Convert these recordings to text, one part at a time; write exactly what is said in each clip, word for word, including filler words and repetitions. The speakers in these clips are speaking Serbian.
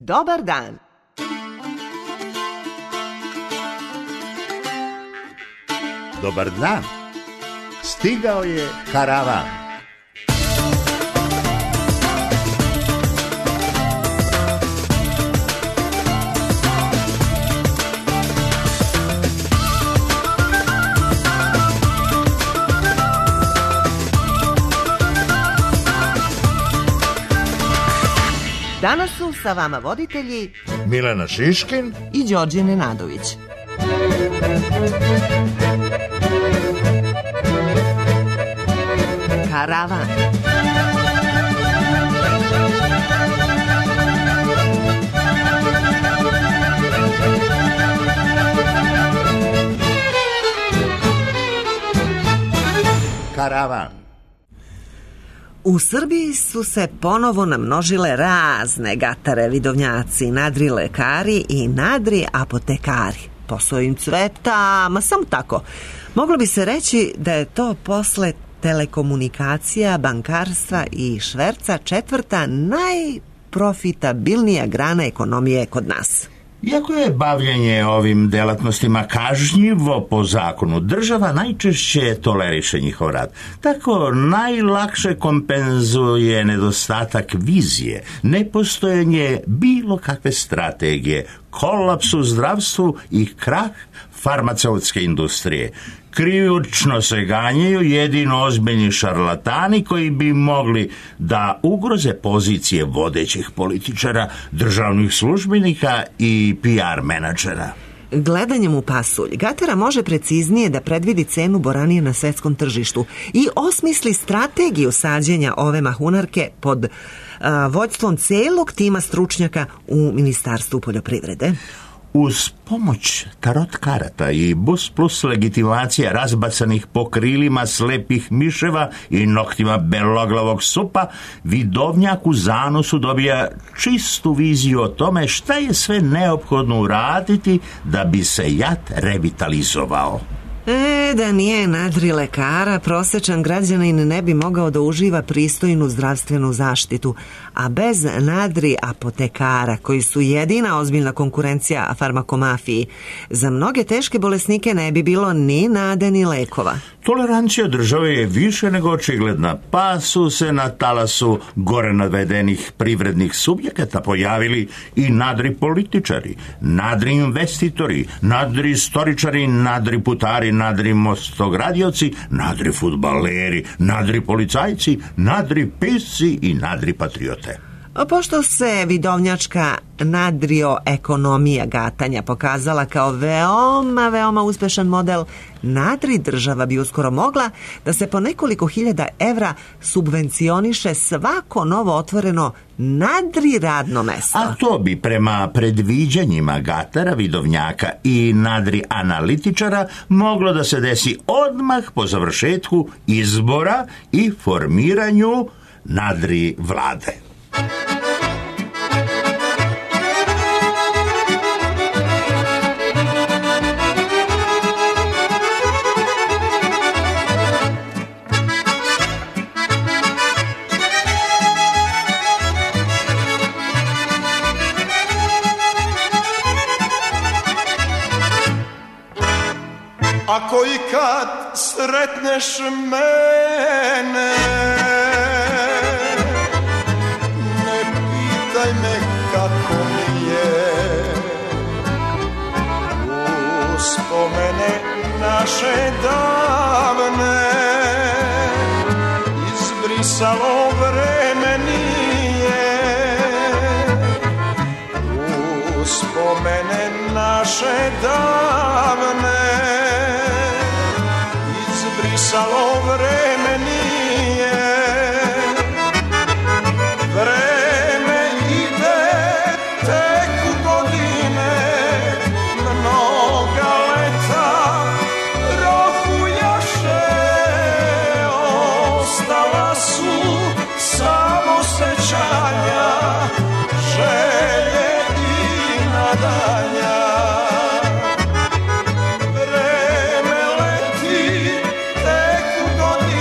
Dobar dan. Dobar dan. Stigao je karavan. Danas su sa vama voditelji Milena Šiškin i Đorđe Nenadović. Karavan. Karavan. U Srbiji su se ponovo namnožile razne gatare, vidovnjaci, nadri lekari i nadri apotekari. Posao im cveta, ma samo tako. Moglo bi se reći da je to posle telekomunikacija, bankarstva i šverca četvrta najprofitabilnija grana ekonomije kod nas. Iako je bavljenje ovim delatnostima kažnjivo po zakonu, država najčešće toleriše njihov rad. Tako najlakše kompenzuje nedostatak vizije, nepostojanje bilo kakve strategije, kolaps u zdravstvu i krah farmaceutske industrije. Krijučno se ganjaju jedino ozbiljni šarlatani koji bi mogli da ugroze pozicije vodećih političara, državnih službenika i P R menadžera. Gledanjem u pasulj, gatara može preciznije da predvidi cenu boranije na svetskom tržištu i osmisli strategiju sađenja ove mahunarke pod a, vođstvom celog tima stručnjaka u Ministarstvu poljoprivrede. Uz pomoć tarot karata i bus plus legitimacija razbacanih po krilima slepih miševa i noktima beloglavog supa, vidovnjak u zanosu dobija čistu viziju o tome šta je sve neophodno uraditi da bi se jat revitalizovao. E, da nije nadri lekara, prosečan građanin ne bi mogao da uživa pristojnu zdravstvenu zaštitu, a bez nadri apotekara, koji su jedina ozbiljna konkurencija farmakomafiji, za mnoge teške bolesnike ne bi bilo ni nade ni lekova. Tolerancija države je više nego očigledna, pa su se na talasu gore navedenih privrednih subjekata pojavili i nadri političari, nadri investitori, nadri istoričari, nadri putari, nadri mostogradioci, nadri fudbaleri, nadri policajci, nadri pisci i nadri patriote. Pošto se vidovnjačka nadrioekonomija gatanja pokazala kao veoma, veoma uspešan model, nadri država bi uskoro mogla da se po nekoliko hiljada evra subvencioniše svako novo otvoreno nadri radno mesto. A to bi prema predviđanjima gatara, vidovnjaka i nadri analitičara moglo da se desi odmah po završetku izbora i formiranju nadri vlade. Ako ikad sretneš mene, ne pitaj me kako mi je. Uspomene naše davne izbrisalo vreme nije. Uspomene naše davne izbrisalo vreme nije. Vreme ide, teku godine, mnoga leta rohujaše, ostala su samo sećanja, želje i nadanja. Vreme leti, teku godine,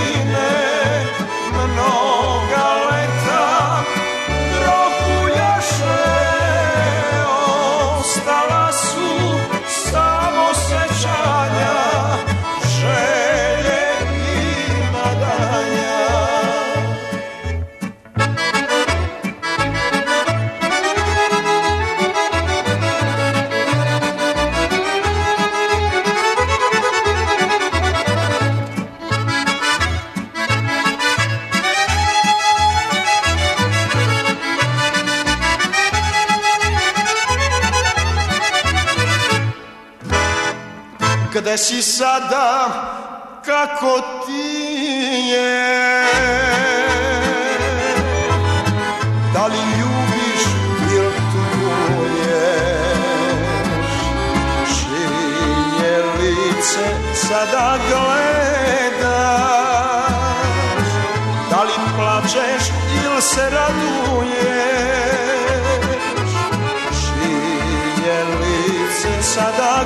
gde si sada, kako ti je? Da li ljubiš ili tuguješ? Čije lice sada gledaš? Da li plačeš ili se raduješ? Čije lice sada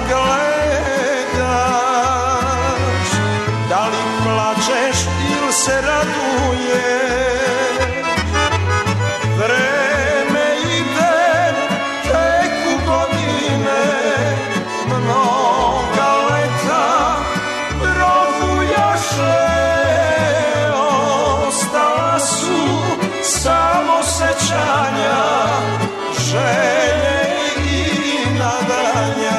gledaš? Da li plačeš ili se raduješ? Vreme ide, teku godine, mnoga leta provujaše. Ostala su samo sećanja, želje i nadanja.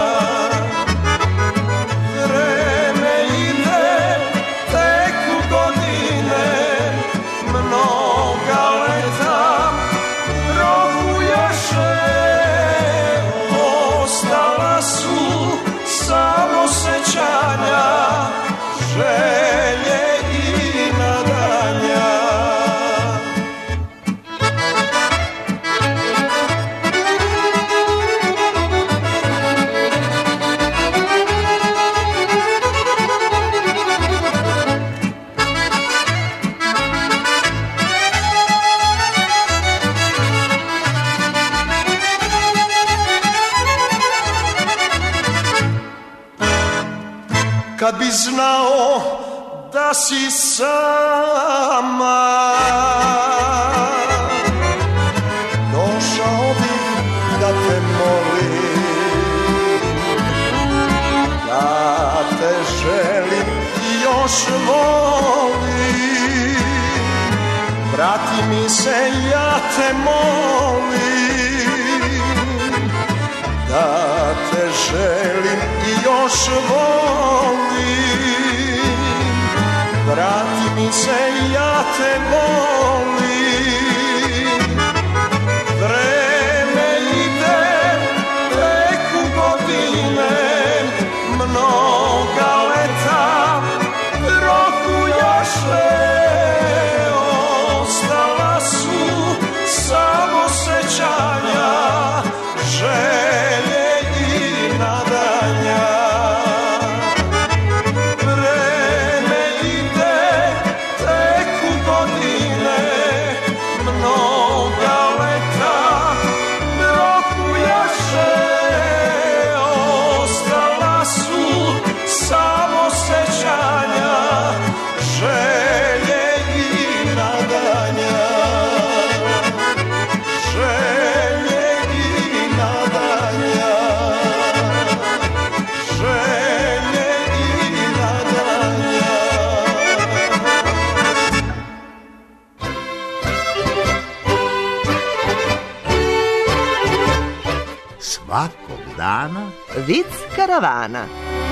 Vreme ide, teku godine, mnoga leta provujaše. Ostala su samo sećanja, želje i nadanja. Kad bi znao da si sama, došao bih da te molim, da te želim i još volim. Vrati mi se, ja te molim, da te želim i još volim. Vrati mi se, ja te volim. Vreme ide, teku godine, mnoga leta prokujaše. Ostala su samo sećanja, želje i nadanja. Vreme ide, teku godine, mnoga leta prokujaše. Ostala su samo sećanja, želje i nadanja. Želje i nadanja. Želje i nadanja. Svakog dana Vic karavana.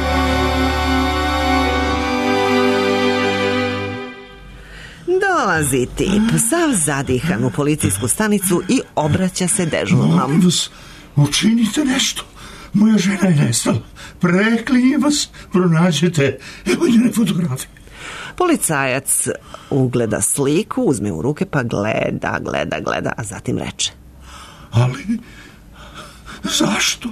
Dolazi tip, sav zadihan u policijsku stanicu i obraća se dežurnom. Molim vas, učinite nešto. Moja žena je nestala. Preklinjem vas, pronađete. Evo njene fotografije. Policajac ugleda sliku, uzme u ruke pa gleda, gleda, gleda, a zatim reče: Ali, zašto?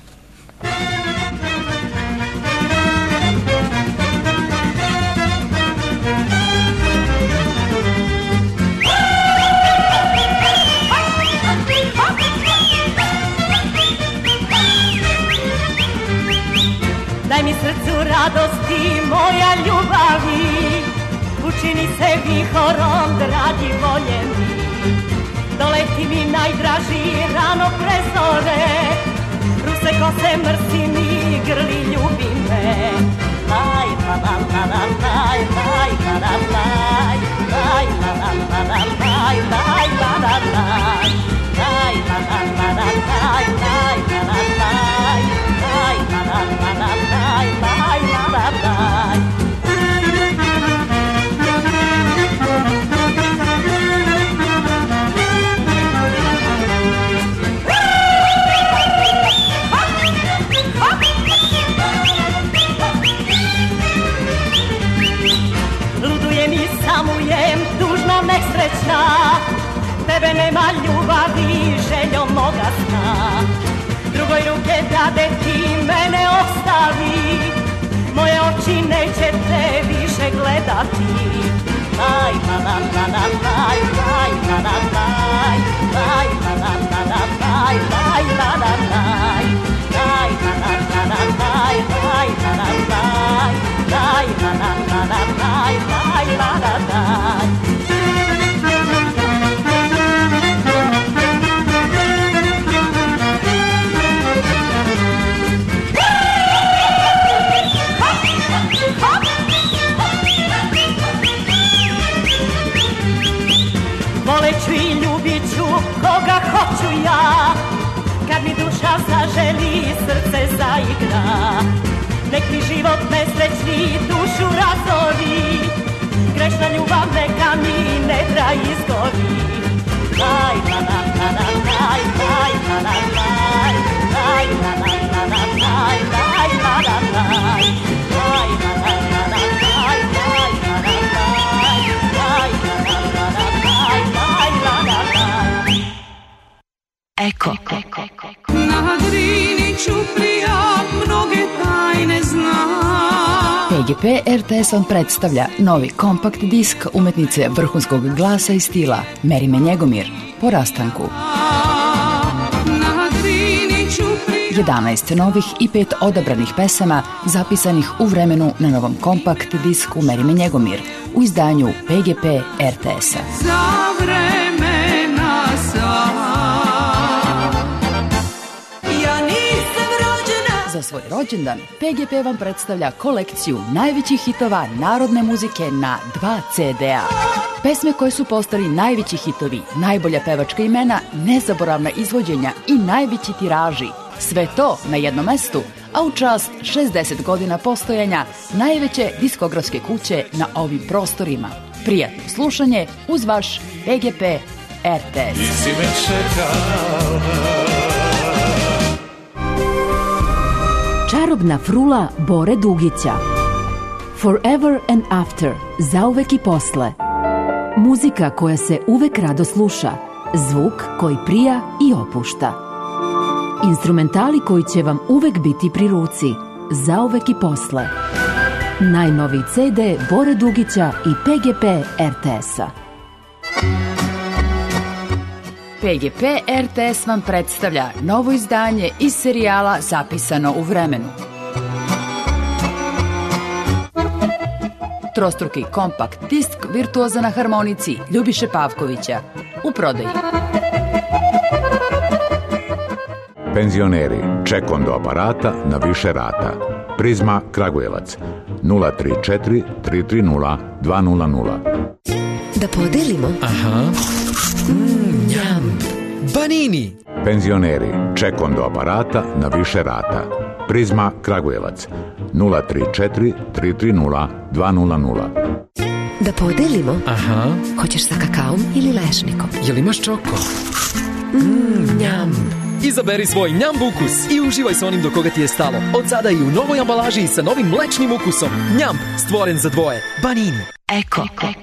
Daj mi srcu radosti, moja ljubavi, učini se vihorom, dragi voljeni. Doleti mi najdraži rano pre zore, ruse kose mrsi mi, grli ljubi me. Laj, la, la, la, la, laj, laj, la, la, laj, laj, la, la, la, la, laj, laj, la, la, laj, laj, la, la, la, la, laj, laj, la, la, laj, laj, la, la, la, la, laj, laj, la, la, laj. moje oči neće te više gledati. Laj, la, la, la, la, laj, laj, la, la, laj, laj, la, la, la, la, laj, laj, la, la, laj, laj, la, la, la, la, laj, laj, la, la, laj, laj, la, la, la, la, laj, laj, la, la, laj. Voleću i ljubit ću koga hoću ja, kad mi duša zaželi srce zaigra. Nek mi život nesrećni dušu razori, grešna ljubav neka mi nedra izgori. Laj, la, la, la, la, laj, laj, la, la, laj, laj, la, la, la, la, laj, laj, la, la, laj, laj, la, la, la, la, laj, laj, la, la, laj, laj, la, la, la, la, laj, laj, la, la, laj. Eko. Na Drini ćuprija mnoge tajne zna. P G P R T S vam predstavlja novi kompakt disk umetnice vrhunskog glasa i stila Merime Njegomir po rastanku. jedanaest novih i pet odabranih pesama zapisanih u vremenu na novom kompakt disku Merime Njegomir u izdanju P G P R T S-a. Za vremena sa Za svoj rođendan P G P vam predstavlja kolekciju najvećih hitova narodne muzike na dva ce de a. Pesme koje su postali najveći hitovi, najbolja pevačka imena, nezaboravna izvođenja i najveći tiraži. Sve to na jednom mestu, a u čast šezdeset godina postojanja najveće diskografske kuće na ovim prostorima. Prijatno slušanje uz vaš P G P R T S. Čarobna frula Bore Dugića. Forever and After, zauvek i posle. Muzika koja se uvek rado sluša, zvuk koji prija i opušta. Instrumentali koji će vam uvek biti pri ruci, zauvek i posle. Najnoviji ce de Bore Dugića i P G P R T S-a. P G P R T S vam predstavlja novo izdanje iz serijala Zapisano u vremenu. Trostruki kompakt disk virtuoza na harmonici Ljubiše Pavkovića u prodaji. Penzioneri, ček kondo aparata na više rata. Prizma Kragujevac nula tri četiri tri tri nula dva nula nula. Da podelimo. Aha. Mm, njam. Banini. Penzioneri, ček kondo aparata na više rata. Prizma Kragujevac nula tri četiri tri tri nula dva nula nula. Da podelimo. Aha. Hoćeš sa kakaom ili lešnikom? Jel imaš čoko? Mm, njam. Izaberi svoj njamb ukus i uživaj sa onim do koga ti je stalo. Od sada i u novoj ambalaži sa novim mlečnim ukusom. Njamb, stvoren za dvoje. Banini. Eko.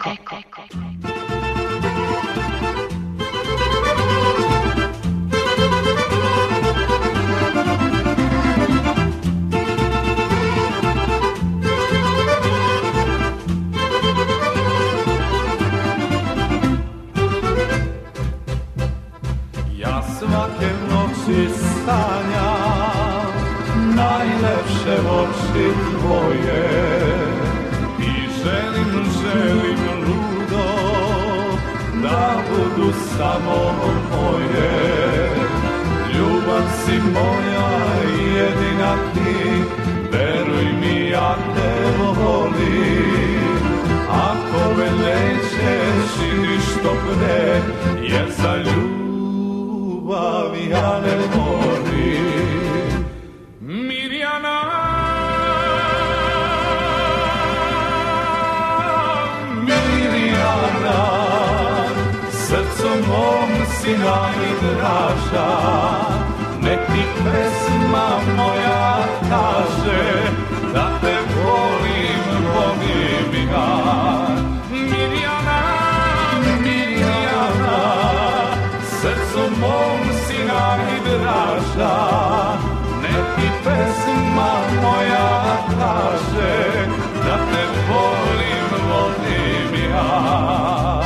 Svake noći sanjam najlepše oči tvoje i želim, želim ludo da budu samo moje. Ljubav si moja jedina ti, veruj mi ja te volim. Ako me nećeš i ništo pre, jer za ljubav ja ne morim. Mirjana, Mirjana, srcom mom si najdraža, nek ti pesma moja kaže da te volim, volim ja. Mirjana, Mirjana, srcom mom si najdraža, nek ti pesma moja kaže kaže da te volim, volim ja.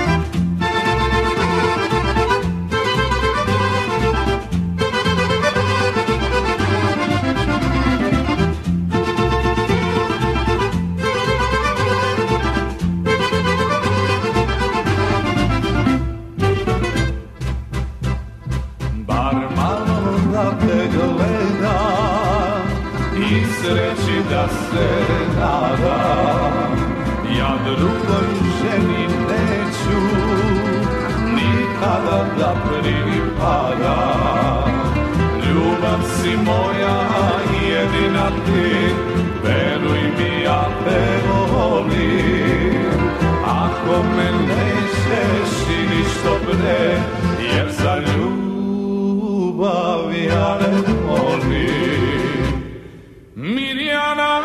Sreći da se nadam, ja drugoj ženi neću nikada da pripadam. Ljubav si moja jedina ti, veruj mi ja te volim. Ako me nećeš i ništo pre, jer za ljubav ja ne volim. Mirjana,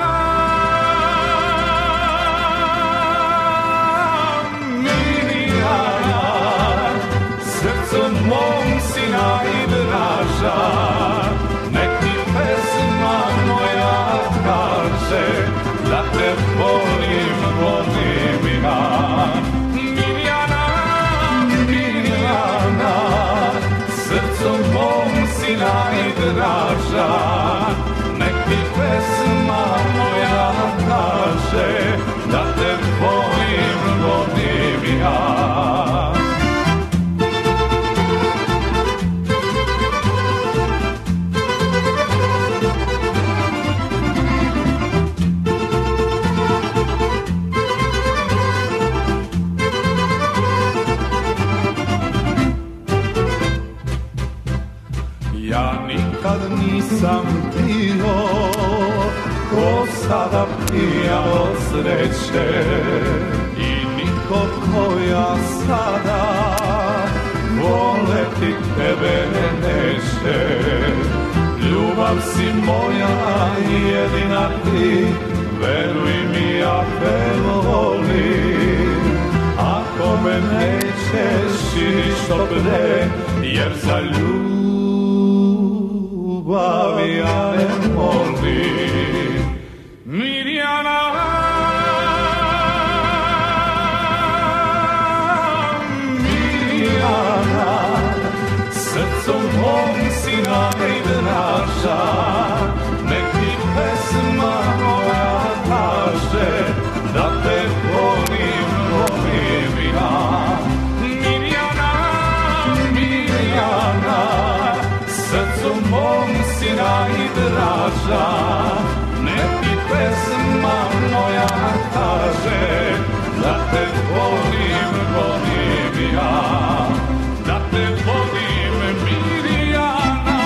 Mirjana, srcom mom si najdraža, nek ti pesma moja kaže da te volim, volim ja. Mirjana, Mirjana, srcom mom si najdraža, nek ti pesma moja kaže da te volim, volim ja. Ja nikad nisam bio ko sada pija od sreće i niko ko ja sada voleti tebe neće. Ljubav si moja jedina ti, veruj mi ja te volim. Ako me nećeš i ništo pre, jer za ljubav Ljubav ja ne volim. Mirjana, Mirjana, srcom mom si najdraža, nek ti pesma moja kaže da te volim, volim ja. Mirjana, Mirjana, srcom mom si najdraža, nek ti pesma moja kaže da te volim, volim ja, da te volim, Mirjana.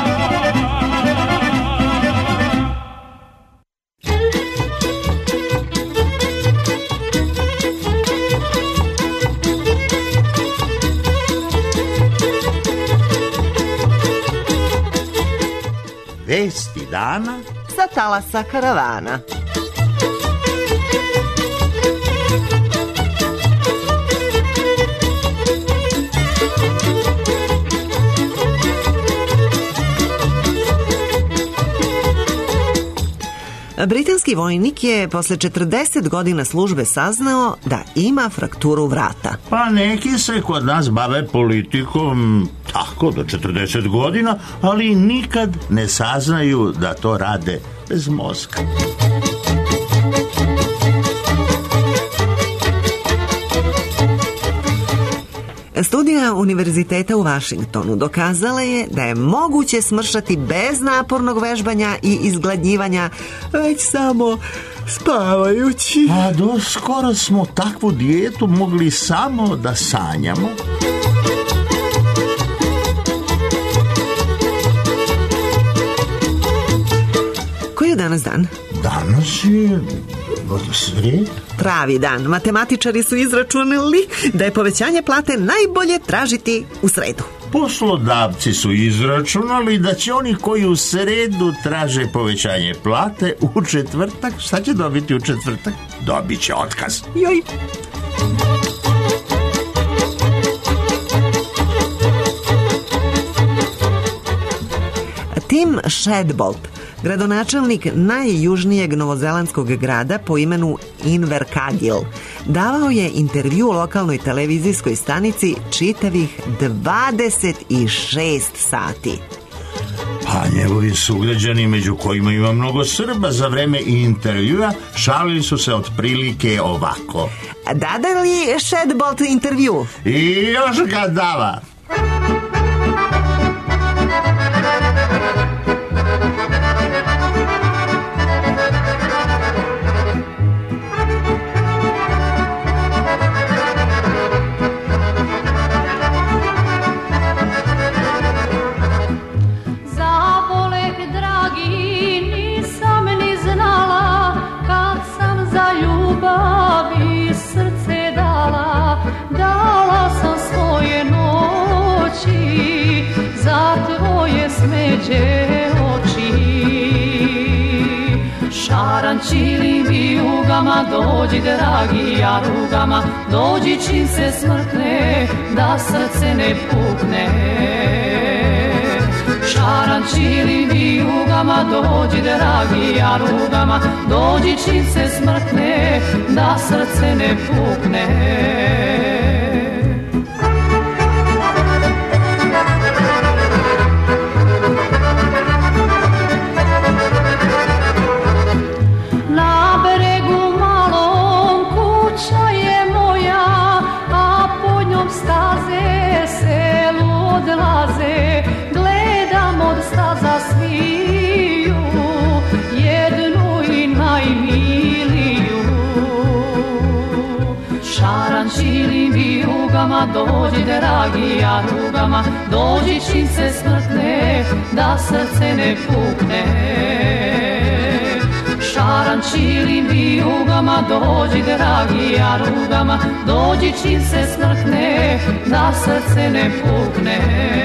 Vesti dana sa talasa karavana. Britanski vojnik je posle četrdeset godina službe saznao da ima frakturu vrata. Pa neki se kod nas bave politikom tako do četrdeset godina, ali nikad ne saznaju da to rade bez mozga. Studija Univerziteta u Vašingtonu dokazala je da je moguće smršati bez napornog vežbanja i izgladnjivanja, već samo spavajući. A do skoro smo takvu dijetu mogli samo da sanjamo. Koji je danas dan? Danas je srijed. Pravi dan. Matematičari su izračunali da je povećanje plate najbolje tražiti u sredu. Poslodavci su izračunali da će oni koji u sredu traže povećanje plate u četvrtak, šta će dobiti u četvrtak? Dobit će otkaz. Joj. Tim Shadbolt, Gradonačelnik najjužnijeg novozelandskog grada po imenu Invercargill davao je intervju lokalnoj televizijskoj stanici čitavih dvadeset šest sati. Pa njegovi sugrađani, među kojima ima mnogo Srba, za vreme intervjua šalili su se otprilike ovako. Dade li Shadbolt intervju? I još ga dava. Šarančili vijugama, dođi dragi jarugama, dođi čim se smrkne, da srce ne pukne. Šarančili vijugama, dođi dragi jarugama, dođi čim se smrkne, da srce ne pukne. Gledam od staza sviju, jednu i najmiliju. Šarančilim vijugama, dođi dragi jarugama, dođi čim se smrkne, da srce ne pukne. Šarančilim vijugama, dođi dragi jarugama, dođi čim se smrkne, da srce ne pukne.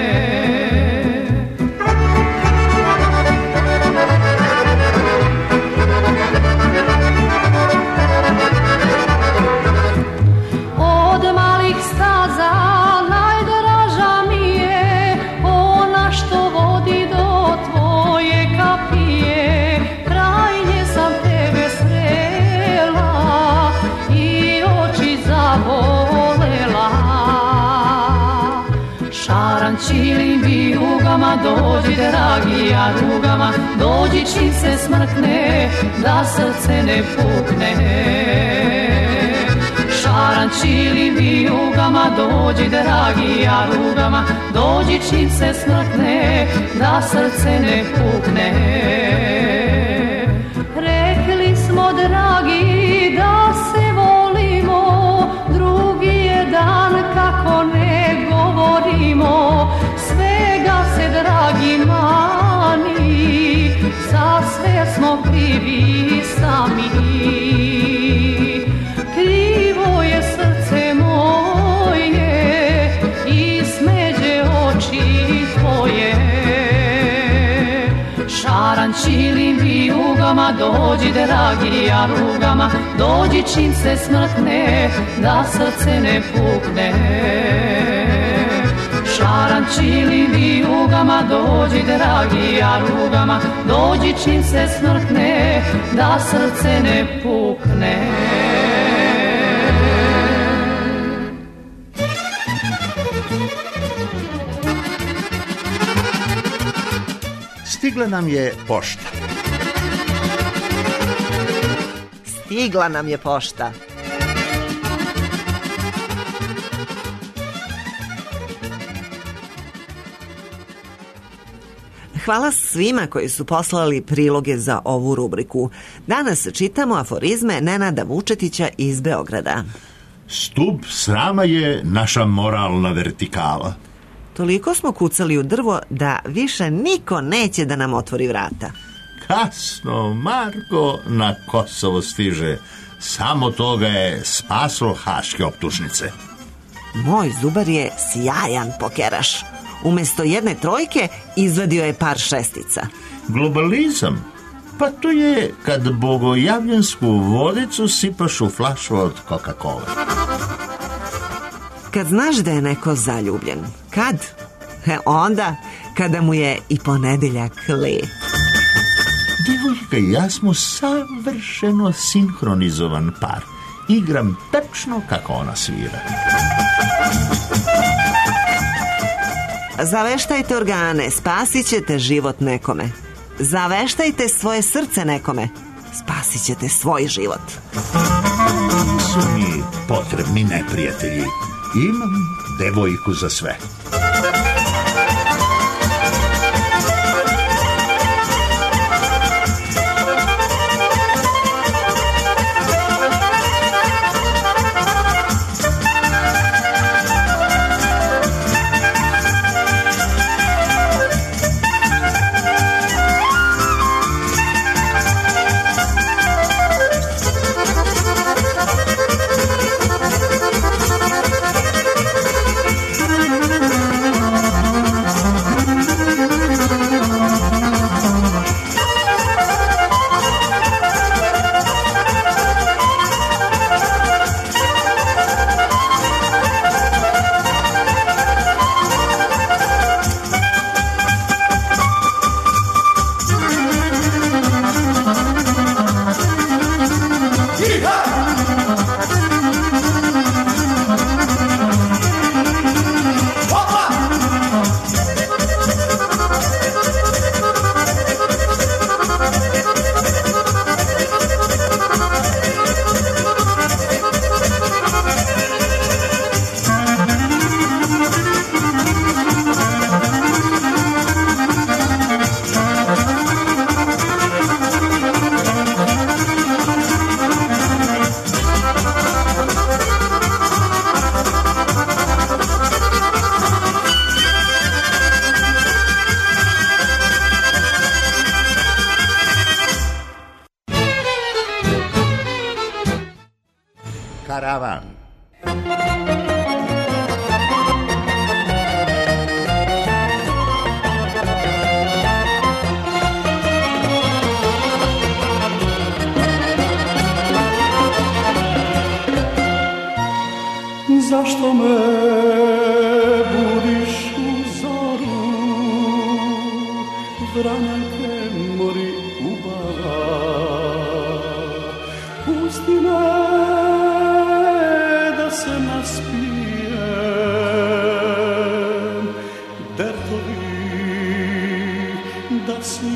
Od malih staza najdraža mi je ona što vodi do tvoje kapije. Kraj nje sam tebe srela i oči zavolela. Šarančilim vijugama, dođi dragi jarugama, dođi čim se smrkne, da srce ne pukne. Šarančilim vijugama, dođi dragi jarugama, dođi čim se smrkne, da srce ne pukne. Rekli smo dragi da se volimo, drugi je dan kako ne govorimo. Svega se dragi mani, za sve smo krivi sami. Krivo je srce moje i smeđe oči tvoje. Šarančilim vijugama, dođi dragi jarugama, dođi čim se smrkne, da srce ne pukne. Šarančilim vijugama, dođi dragi jarugama, dođi čim se smrkne, da srce ne pukne. Stigla nam je pošta. Stigla nam je pošta. Hvala svima koji su poslali priloge za ovu rubriku. Danas čitamo aforizme Nenada Vučetića iz Beograda. Stup srama je naša moralna vertikala. Toliko smo kucali u drvo da više niko neće da nam otvori vrata. Kasno Marko na Kosovo stiže. Samo toga je spaslo haške optužnice. Moj zubar je sjajan pokeraš. Umesto jedne trojke izvadio je par šestica. Globalizam? Pa to je kad bogojavljensku vodicu sipaš u flašu od Coca-Cola. Kad znaš da je neko zaljubljen. Kad? E onda, kada mu je i ponedeljak lep. Djevojka i ja smo savršeno sinhronizovan par. Igram tačno kako ona svira. Zaveštajte organe, spasit ćete život nekome. Zaveštajte svoje srce nekome, spasit ćete svoj život. Nisu mi potrebni neprijatelji. Imam devojku za sve. Karavan. Zašto me budiš u zoru, vranjanke mori ubava, pusti me da se naspijem, dertovi da si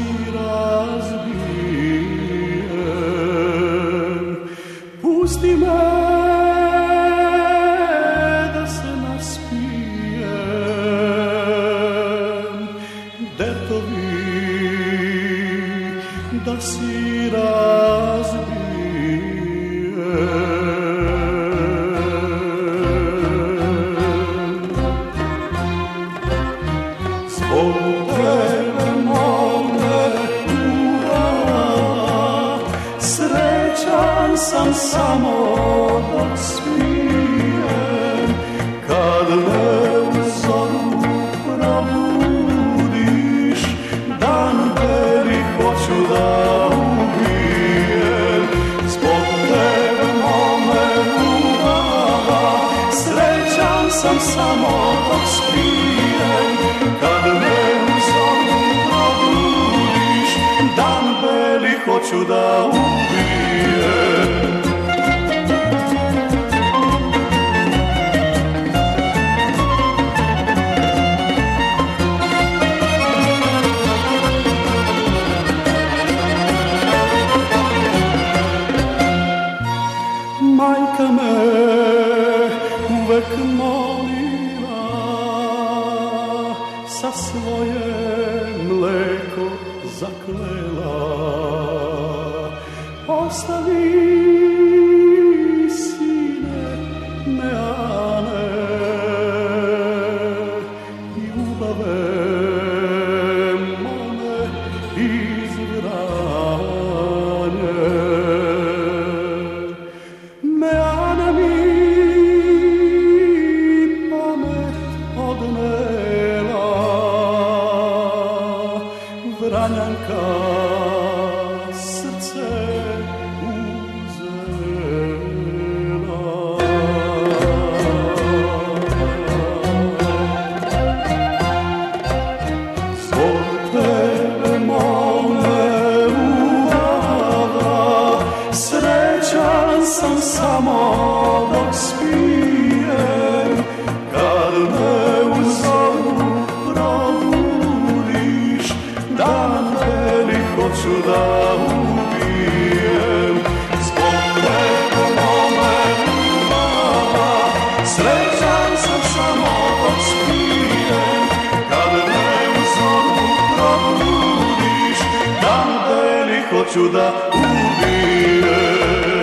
razbijem, pusti me da si razbijem. Zbog tebe mome ura, srećan sam samo dok smijem, kad me u zoru probudiš, dan beli hoću da ubijem. Zbog tebe mome ljubav, srećan sam samo dok spijem, kad me u zoru probudiš, dan beli hoću da ubijem. Majka me uvek molila, sa svoje mleko zaklela, ostavi sine meane, ljubave mome izvranje. Meana mi pamet odnela, vranjanka srce uzela. Zbog tebe mome dan veli hoću da ubijem. Zbog tebe mome ljubava, srećan sam samo dok spijem. Kad me u zoru probudiš, dan veli hoću da ubijem.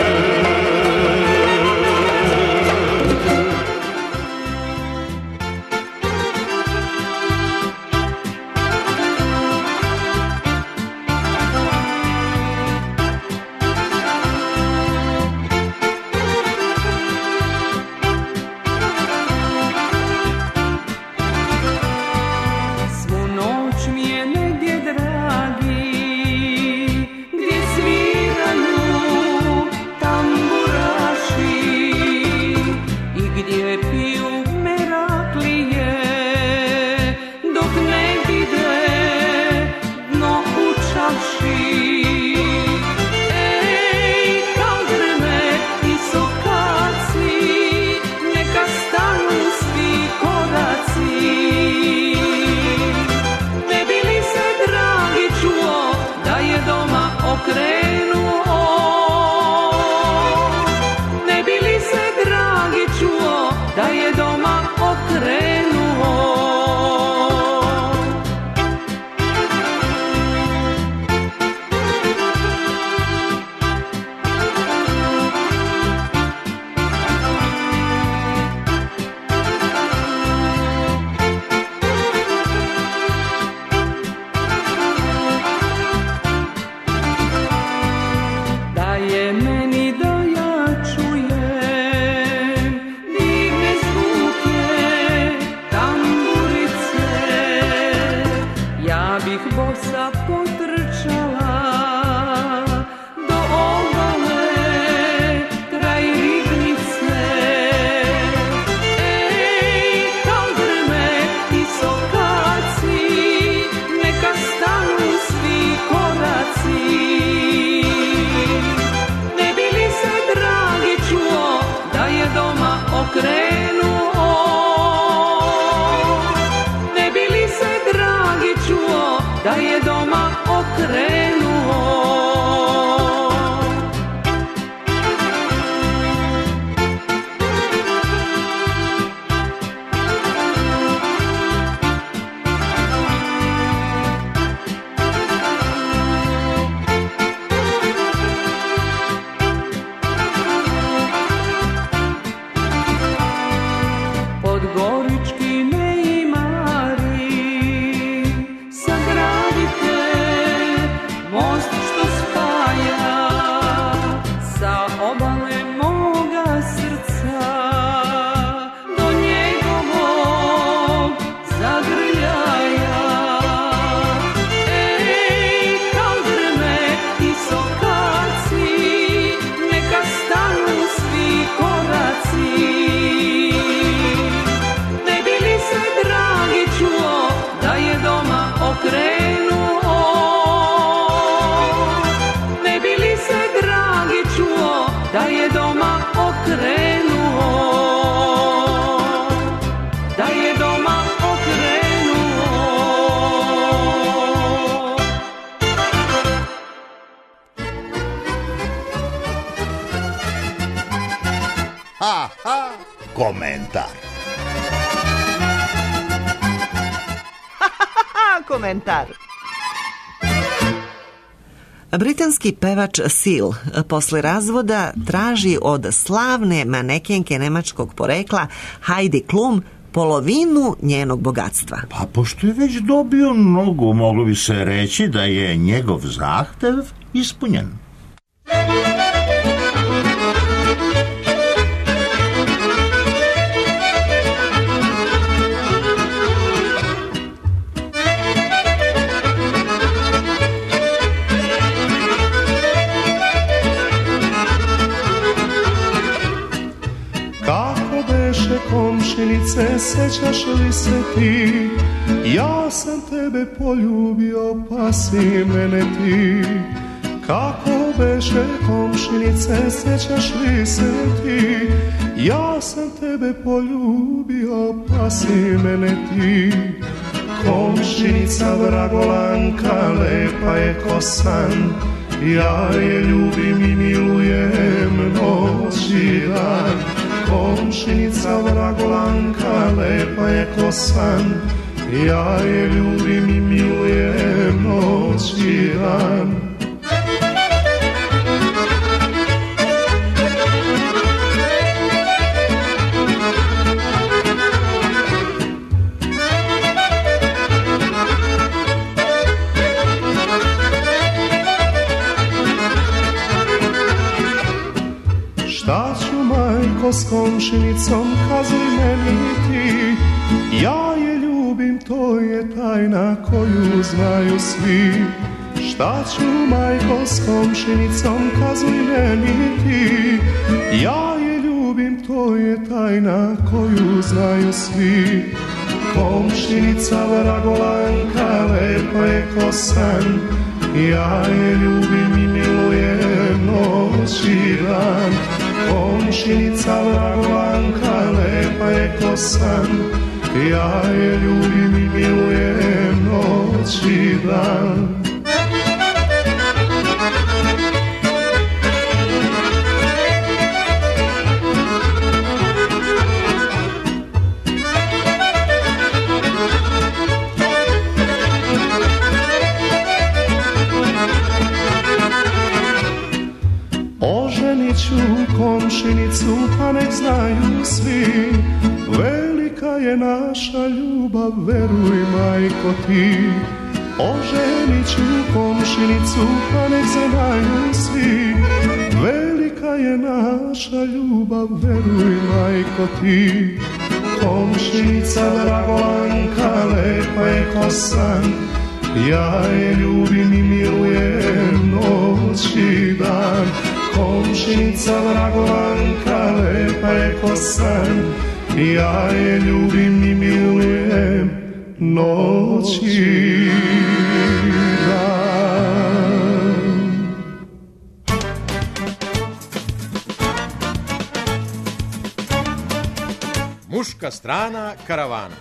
Komentar. Komentar. Britanski pevač Seal posle razvoda traži od slavne manekenke nemačkog porekla Heidi Klum polovinu njenog bogatstva. Pa pošto je već dobio nogu, moglo bi se reći da je njegov zahtev ispunjen. Komšinice, sećaš li se ti? Ja sam tebe poljubio, pa si mene ti. Kako beše komšinice, sećaš li se ti? Ja sam tebe poljubio, pa si mene ti. Komšinica Vragolanka, lepa je ko san, ja je ljubim i milujem noć i dan. Komšinica Vragolanka, lepa je ko san, ja je ljubim i milujem noć i dan. Šta ću, majko, s komšinicom, kazuj meni ti, ja je ljubim, to je tajna koju znaju svi. Šta ću, majko, s komšinicom, kazuj meni ti, ja je ljubim, to je tajna koju znaju svi. Komšinica Vragolanka, lepa je ko san, ja je ljubim i milujem noć i dan. Komšinica Vragolanka, lepa je ko san, ja je ljubim i milujem noć i dan. Oženit ću komšinicu, pa nek znaju svi, velika je naša ljubav, veruj, majko, ti. Oženit ću komšinicu, pa nek znaju svi, velika je naša ljubav, veruj, majko, ti. Komšinica Vragolanka, lepa je ko san, ja je ljubim i milujem noć i dan. Komšinica Vragolanka, lepa je ko san, ja je ljubim i milujem noć i dan. Muška strana karavana.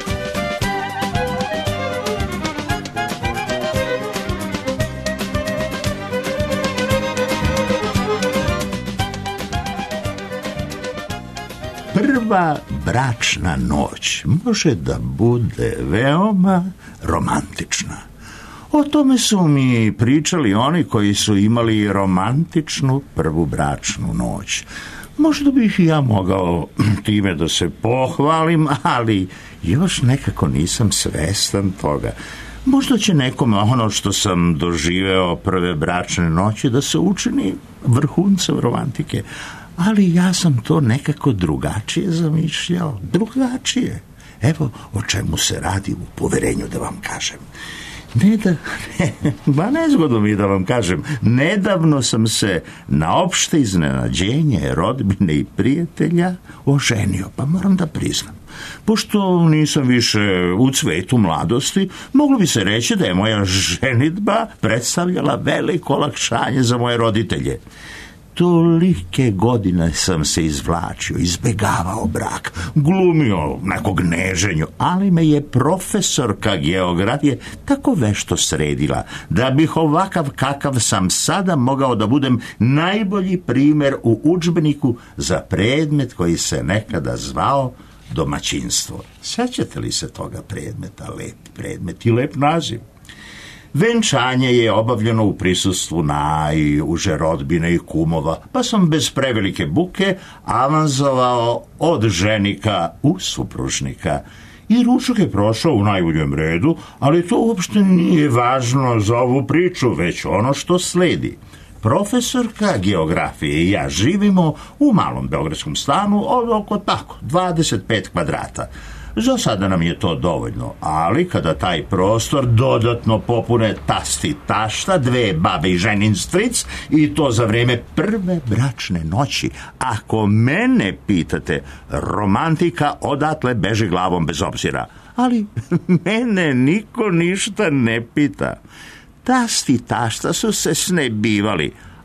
Prva bračna noć može da bude veoma romantična. O tome su mi pričali oni koji su imali romantičnu prvu bračnu noć. Možda bih i ja mogao time da se pohvalim, ali još nekako nisam svestan toga. Možda će nekom ono što sam doživeo prve bračne noći da se učini vrhuncem romantike, ali ja sam to nekako drugačije zamišljao. Drugačije. Evo o čemu se radi u poverenju da vam kažem. Ne da, ne, ba nezgodno mi da vam kažem, nedavno sam se na opšte iznenađenje rodbine i prijatelja oženio, pa moram da priznam. Pošto nisam više u cvetu mladosti, moglo bi se reći da je moja ženidba predstavljala veliko olakšanje za moje roditelje. Tolike godine sam se izvlačio, izbegavao brak, glumio nekog neženju, ali me je profesorka geografije tako vešto sredila da bih ovakav kakav sam sada mogao da budem najbolji primer u udžbeniku za predmet koji se nekada zvao domaćinstvo. Sjećate li se toga predmeta? Lep predmet i lep naziv. Venčanje je obavljeno u prisustvu najuže rodbine i kumova, pa sam bez prevelike buke avanzovao od ženika u supružnika. I ručak je prošao u najboljem redu, ali to uopšte nije važno za ovu priču, već ono što sledi. Profesorka geografije i ja živimo u malom beogradskom stanu od oko tako dvadeset pet kvadrata. Za sada nam je to dovoljno, ali kada taj prostor dodatno popune tasti tašta, dve babe i ženin stric, i to za vreme prve bračne noći, ako mene pitate, romantika odatle beži glavom bez obzira. Ali mene niko ništa ne pita. Tasti tašta su se snebivali,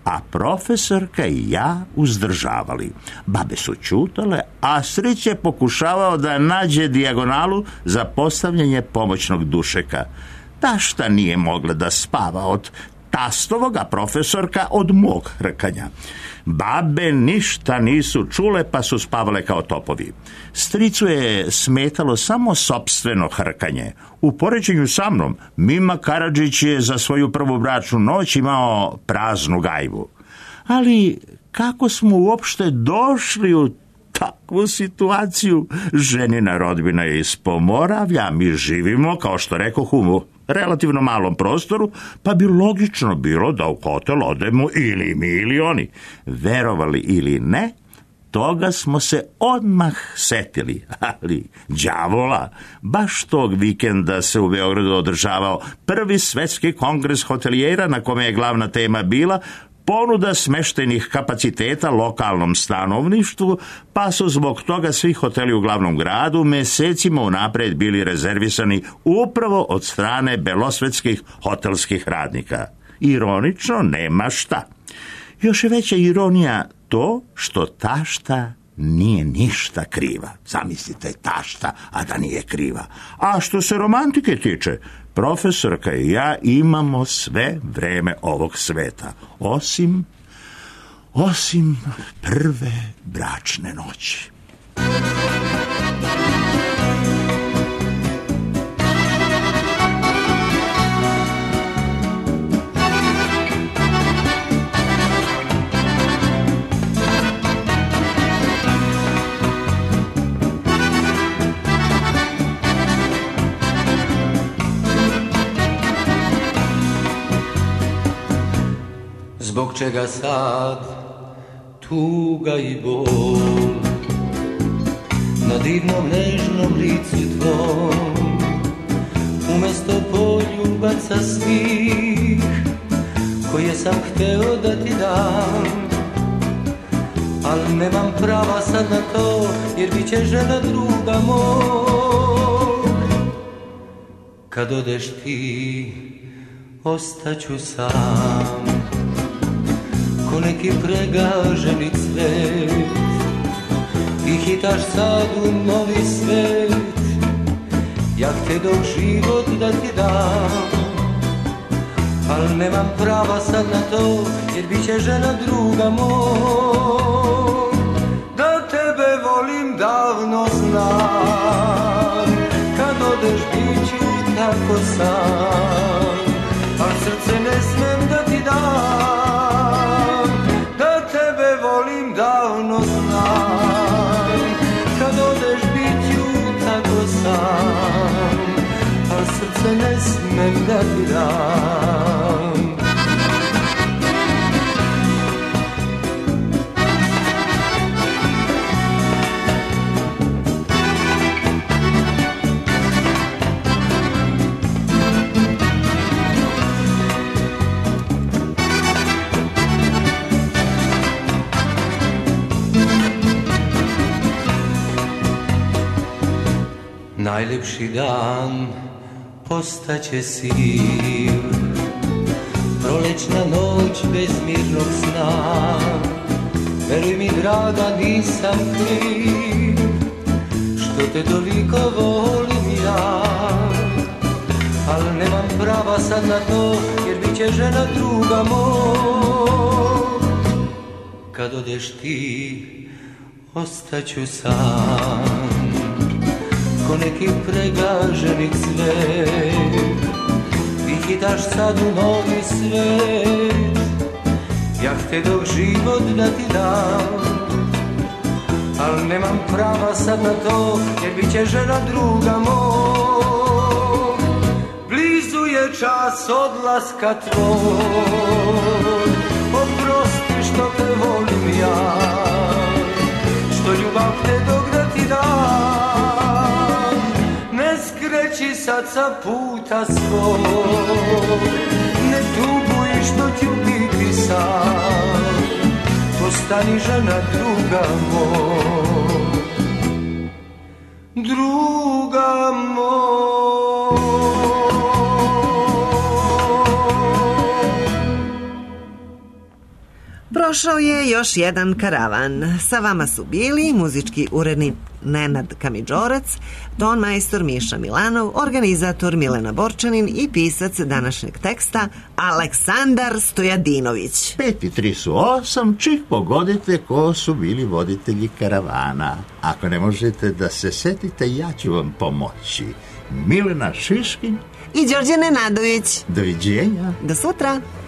a profesorka i ja uzdržavali. Babe su ćutale, a Srić je pokušavao da nađe dijagonalu za postavljanje pomoćnog dušeka. Tašta nije mogla da spava od tastovog, a profesorka od mog hrkanja. Babe ništa nisu čule, pa su spavale kao topovi. Stricu je smetalo samo sopstveno hrkanje. U poređenju sa mnom, Mima Karadžić je za svoju prvu bračnu noć imao praznu gajbu. Ali kako smo uopšte došli u takvu situaciju? Ženina rodbina je iz Pomoravlja, mi živimo, kao što rekoh, u relativno malom prostoru, pa bi logično bilo da u hotel odemo ili mi ili oni. Verovali ili ne, toga smo se odmah setili, ali đavola, baš tog vikenda se u Beogradu održavao prvi svetski kongres hotelijera na kome je glavna tema bila ponuda smeštenih kapaciteta lokalnom stanovništvu, pa su zbog toga svi hoteli u glavnom gradu mesecima unapred bili rezervisani upravo od strane belosvetskih hotelskih radnika. Ironično, nema šta. Još je veća ironija to što tašta nije ništa kriva. Zamislite, tašta, a da nije kriva. A što se romantike tiče, profesorka i ja imamo sve vreme ovog sveta, osim, osim prve bračne noći. Zbog čega sad tuga i bol na divnom nežnom licu tvom, umesto poljubaca svih koje sam hteo da ti dam, al nemam prava sad na to jer bit će žena druga mog. Kad odeš ti ostaću sam ko neki pregaženi cvet i hitaš sad u novi svet. Ja te dok život da ti dam, al nemam prava sad na to jer bit će žena druga moj. Da tebe volim davno znam, kad odeš bit ću tako sam, al srce ne smem da ti dam. Volim davno znam, kad odeš bit ću tako sam, al srce ne smem da ti dam. Najlepši dan postaće siv, prolećna noć bez mirnog sna. Veruj mi draga, nisam kriv što te toliko volim ja, al nemam prava sad na to jer bit će žena druga moj. Kad odeš ti ostaću sam ko neki pregaženi cvet i hitaš sad u novi svet. Ja te dok život da ti dam, al nemam prava sad na to jer bit će žena druga moj. Blizu je čas odlaska tvoj, oprosti što te volim ja, što ljubav te dok da ti dam. Skreći sad sa puta svog, ne tuguj što ću biti sam, postani žena druga moj, druga moj. Prošao je još jedan karavan. Sa vama su bili muzički urednik Nenad Kamidžorac, ton majstor Miša Milanov, organizator Milena Borčanin i pisac današnjeg teksta Aleksandar Stojadinović. Pet i tri su osam, čih pogodite ko su bili voditelji karavana. Ako ne možete da se setite, ja ću vam pomoći. Milena Šiškin i Đorđe Nenadović. Doviđenja. Do sutra.